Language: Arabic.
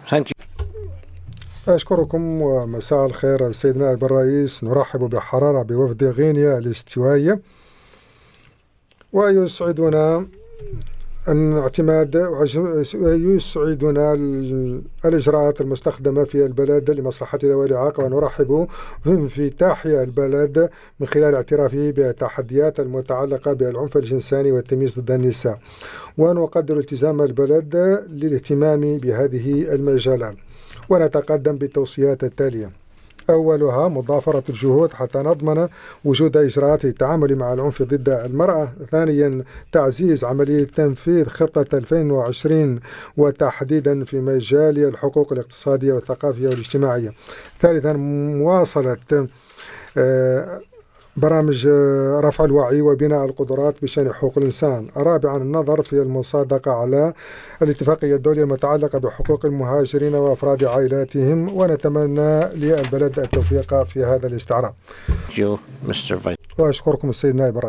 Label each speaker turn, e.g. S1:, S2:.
S1: Thank you.
S2: أشكركم ومساء الخير السيد نائب الرئيس. نرحب بحرارة بوفد غينيا الاستوائية، ويسعدنا يسعدنا الإجراءات المستخدمة في البلد لمصلحة ذوي الإعاقة، ونرحب بانفتاح البلد من خلال اعترافه بالتحديات المتعلقة بالعنف الجنساني والتمييز ضد النساء، ونقدر التزام البلد للاهتمام بهذه المجالات. ونتقدم بالتوصيات التالية: أولها مضافرة الجهود حتى نضمن وجود إجراءات للتعامل مع العنف ضد المرأة. ثانيا تعزيز عملية تنفيذ خطة 2020 وتحديدا في مجال الحقوق الاقتصادية والثقافية والاجتماعية. ثالثا مواصلة برامج رفع الوعي وبناء القدرات بشأن حقوق الإنسان. رابعا النظر في المصادقة على الاتفاقية الدولية المتعلقة بحقوق المهاجرين وأفراد عائلاتهم، ونتمنى للبلد التوفيق في هذا الاستعراض.
S1: Thank you, Mr. Vice.
S2: وأشكركم السيد نائب الرئيس.